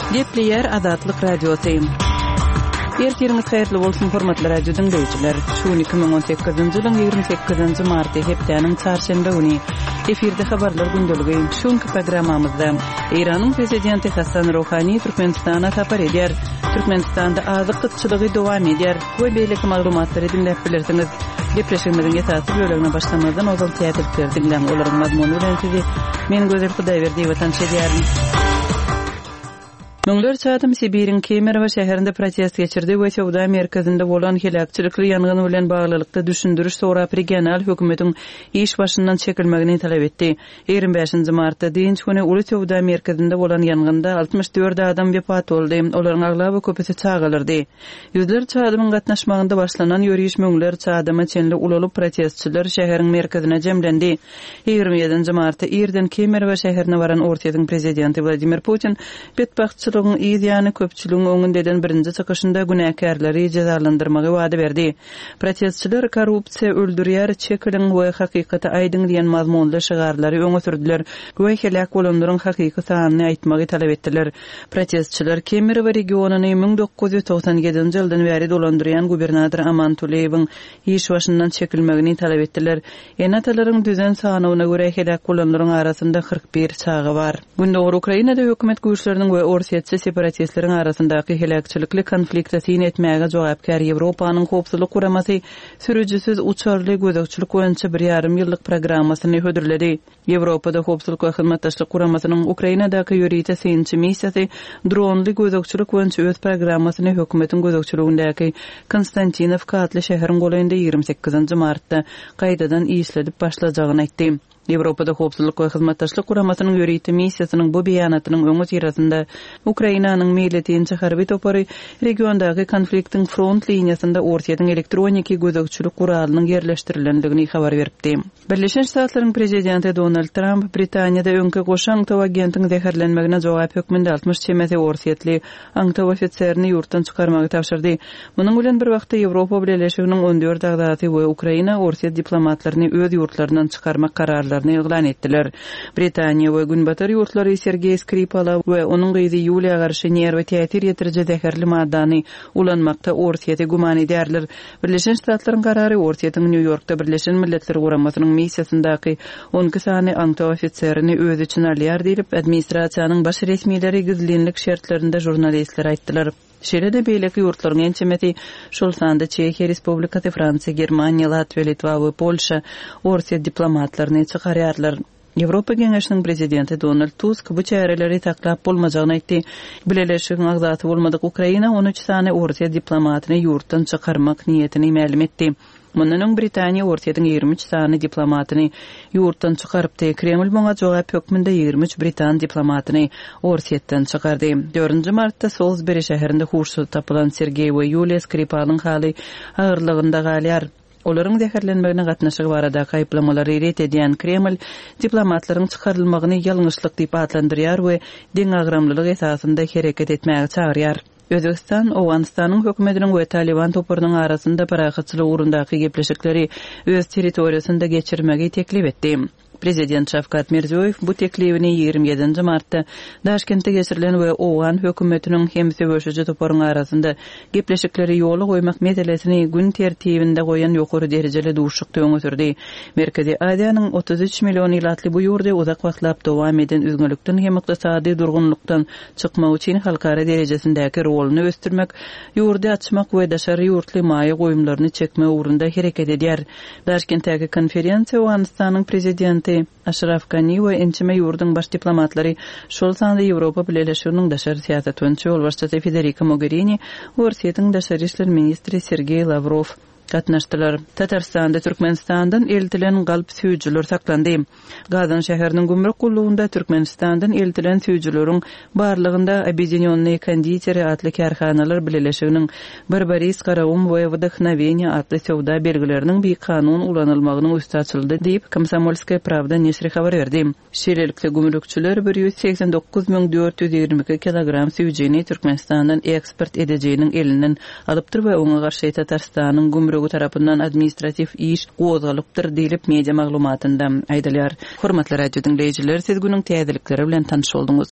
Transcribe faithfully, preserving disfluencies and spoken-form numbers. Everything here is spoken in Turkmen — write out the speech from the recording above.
Gepleyer Azatlyk Radiosu. Ertiriniz hayırlı bolsun hormatly radio dinleyijiler. Şu iki bin on sekizinji ýylyň ýygrimi sekizinji marty hepdeniň çarşamba güni efirde habarlar gündöligi. Şuňky programmamyzda Iranyň prezidenti Hasan Rouhani Türkmenistana tapar eder. Türkmenistanda azyk kıtçylygy dowam eder. Bu beýleki maglumatlary dinläp bilersiňiz. Depresiýanyň ýetaty bölegine başlamazdan ozal teatrlar dinläň olaryň mazmuny bilen sizi men Gözel Hudaýberdi we tanış edýärim. Möňler çadım Sibiriň Kemerow şäherinde protest geçirdi we Sowda merkezinde bolan helakçylykly ýangyn bilen baglylykda düşündiriş sorap regional hökümetiň iş başyndan çekilmegini talap etdi. ýygrimi beşinji martda diňç güni Uly Sowda merkezinde bolan ýangynda altmış dört adam wepat boldy. Olaryň aglaby köpüsi çağılyrdy. Ýüzler çadymyň gatnaşmagynda başlanan ýörüş möňler çadyma çenli ulaly protestçiler şäheriň merkezine jemlendi. ýygrimi ýedinji martda Irden Kemerow şäherine baran Ortiýadyň prezidenti Vladimir Putin betbaxtçylygyň ýa-ni köpçüligiň öňündeden birinji çykyşynda günäkärleri jazalandyrmagy wada berdi. Protestçiler korrupsiýa öldürýär, çekiliň we hakykaty aýdyň diýen mazmunly şygarlary öňe sürdiler. Güwe helak bolanlaryň hakyky sanyny aýtmagy talap etdiler. Protestçiler Kemerow regionuny bin dokuz ýüz toksan ýedinji ýyldan beri dolandyrýan gubernator Aman Tuleýewiň iş başyndan çekilmegini talap etdiler. Enatalaryň düzen sanawyna görä helak bolanlaryň arasynda kırk bir çagy bar. Gündäki Ukrainada hökümet güýçleriniň we Orsiýa separatistlerin arasındaky helakçylykly konflikte syn etmäge jogapkar Ýewropanyň howpsuzlyk guramasy sürüjisiz uçarly gözekçilik boýunça bir ýarym ýyllyk programmasyny hödürledi. Ýewropada howpsuzlyk we hyzmatdaşlyk guramasynyň Ukrainadaky ýörüýte synçy missiýasy dronly gözekçilik boýunça öz programmasyny hökümetiň gözekçiligindäki Konstantinovka atly şäheriň golanynda ýygrimi sekizinji martda gaýdadan işledip başlajagyny aýtdy. Ýewropada howpsuzlyk we hyzmatdaşlyk guramasynyň ýörüýte missiýasynyň bu beýanatynyň öňü ýerasynda Ukrainanyň milletiniň harby topary regiondaky konfliktiň front liniýasynda Ortiýadyň elektroniki gözekçilik guralynyň ýerleşdirilendigini habar beripdi. Birleşen Ştatlaryň prezidenti Donald Trump Britaniýada öňke goşan taw agentiň zäherlenmegine jogap hökmünde altmış çemesi Ortiýatly aňtaw ofitserini ýurtdan çykarmagy tapşyrdy. Munyň bilen bir wagtda Ýewropa Birleşiginiň on dört agdaty we Ukraina Ortiýa diplomatlaryny öz ýurtlaryndan çykarmak kararlaryny ýyglan etdiler. Britaniýa we Günbatar ýurtlary Sergey Skripal we onuň gyzy Yulia Garshinier we teatir ýetirje zäherli maddany ulanmakda Ortiýady guman edýärler. Birleşen Ştatlaryň karary Ortiýadyň New Yorkda Birleşen Milletler Guramasynyň missiýasyndaky on iki sany aňtaw ofitserini öz üçin alýar diýip administrasiýanyň baş resmiýetleri gizlinlik şertlerinde jurnalistler aýtdylar. Şeride beýleki ýurtlaryň ençemeti şol sanda Çekiýa Respublikasy, Fransiýa, Germaniýa, Latwiýa, Litwa we Polşa Ortiýa diplomatlaryny çykarýarlar. Ýewropa Geňeşiniň prezidenti Donald Tusk bu çäreleri taklap bolmajagyny aýtdy. Birleşigiň agzaty bolmadyk Ukraina on üç sany Ortiýa diplomatyny ýurtdan çykarmak niýetini ma'lum etdi. Mundan öň Britaniýa Ortiýadyň ýygrimi üç sany diplomatyny ýurtdan çykarypdy. Kreml buňa jogap hökmünde ýygrimi üç Britan diplomatyny Ortiýadan çykardy. dördünji martda Salisbury şäherinde huşsuz tapylan Sergey we Yulia Skripal'yň haly agyrlygynda galýar. Olaryň zäherlenmegine gatnaşygy barada gaýplamolary ret edýän Kreml diplomatlaryň çykarylmagyny ýalňyşlyk diýip adlandyrýar we deň agramlylyk esasynda hereket etmäge çagyrýar. Özbekistan, Owganistanyň hökümetiniň we Taliban toparynyň arasynda parahatçylyk urundaky gepleşikleri öz territoriýasynda geçirmegi teklip etdi. Prezident Şavkat Mirziýoýew bu teklibini ýygrimi ýedinji martda Daşkentde geçirilen we Owgan hökümetiniň hem söwüşüji toparyň arasynda gepleşikleri ýoly goýmak meselesini gün tertibinde goýan ýokary derejeli duşukda öňe sürdi. Merkezi Aziýanyň otuz üç million ýylatly bu ýurda uzak wagtlap dowam eden üzgünlükden hem ykdysady durgunlukdan çykmak üçin halkara derejesindäki roluny östürmek, ýurda açmak we daşary ýurtly maýa goýumlaryny çekme ugrunda hereket edýär. Daşkentdäki konferensiýa Owganistanyň prezidenti Ashraf Ghani we ençeme ýurduň baş diplomatlary şol sanda Ýewropa Birleşiginiň daşary siýasat öňçi bolbaşçysy Federica Mogherini we Ortiýadyň daşary işler ministri Sergey Lavrov gatnaşdylar. Tatarstanda Türkmenistandan eltilen galp süýjüler saklandy. Gazan şäheriniň gümrük gullugynda Türkmenistandan eltilen süýjüleriň barlygynda Объединённые кондитеры atly karhanalar birleşiginiň Barbaris Karawum we Vdохновение atly sowda belgileriniň bir kanun ulanylmagynyň üstü açyldy diýip Komsomolskaya Pravda neşri habar berdi. Şeýlelikde gümrükçüler bir ýüz seksen dokuz miň dört ýüz ýygrimi iki kilogram süýjüni Türkmenistandan eksport edejeginiň elinden alypdyr we oňa garşy Tatarstanyň gümrük tarapyndan administrativ iş gozgalypdyr diýilip media maglumatynda aýdylýar. Hormatly radio dinleýijiler, siz günüň täzelikleri bilen tanyş boldunuz.